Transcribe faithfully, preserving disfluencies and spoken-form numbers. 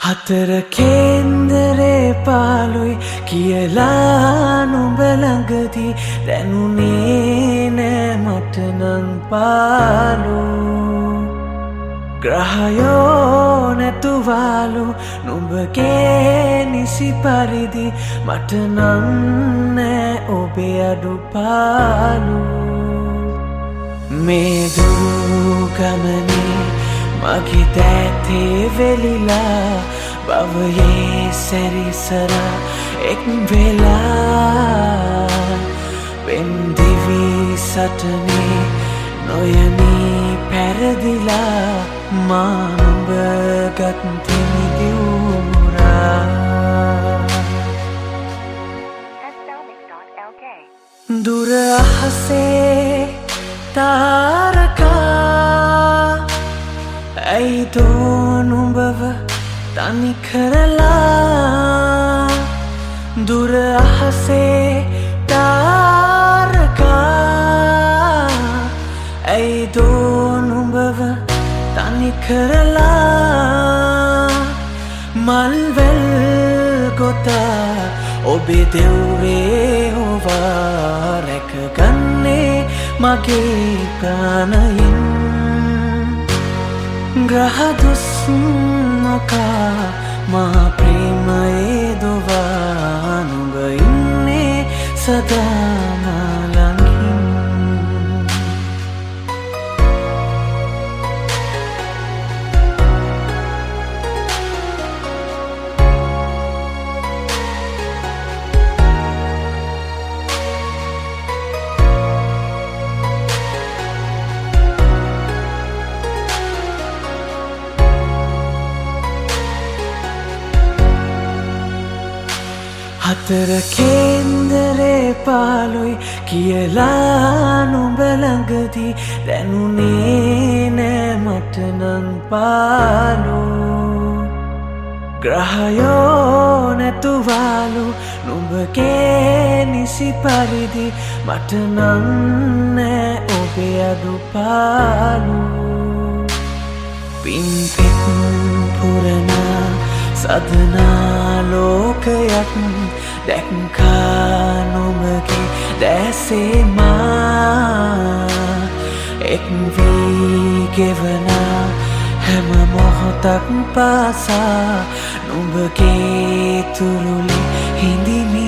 හතර කේන්දරේ පාලුයි කියලා නුඹ ළඟදී දැනුනේ නෑ මට නම් පාලු ග්‍රහයෝ නැතුවාලු නුඹගේ නිසි පරිදි මට නම් නෑ ඔබේ අඩුපාලු මේ දුරු ගමනේ මගේ දැතේ වෙලිලා බවයේ සැරිසරා එක් වෙලා වෙන් දිවි සටනේ නොයමී පැරදිලා මා නුඹ ගත් තෙමි දිවුරා දුර අහසේ තාරකා ඇයිදෝ නුඹව තනි කරලා දුර අහසේ තාරකා ඇයිදෝ නුඹව තනි කරලා මල්වැල් ගොතා ඔබේ දෙව්වේ හොවා රැකගන්නේ මගේ ප්‍රාණයෙන් ග්‍රහදුස් නොකා මා ප්‍රේමයේ දොවා නුඹ ඉන්නේ සදා මා ළඟින් හතර කේන්දරේ පාලුයි කියලා නුඹ ළඟදී දැනුනේ නෑ මට නම් පාලු ග්‍රහයෝ නැතුවාලු නුඹගේ නිසි පරිදි මට නම් නෑ ඔබේ අඩුපාලු පින්පෙත් පුරනා සදනා ලෝකයක් දැක්කා නුඹගේ දැසේ මා එක් වී ගෙවනා හැම මොහොතක් පාසා නුඹගේ තුරුලි හිඳිමි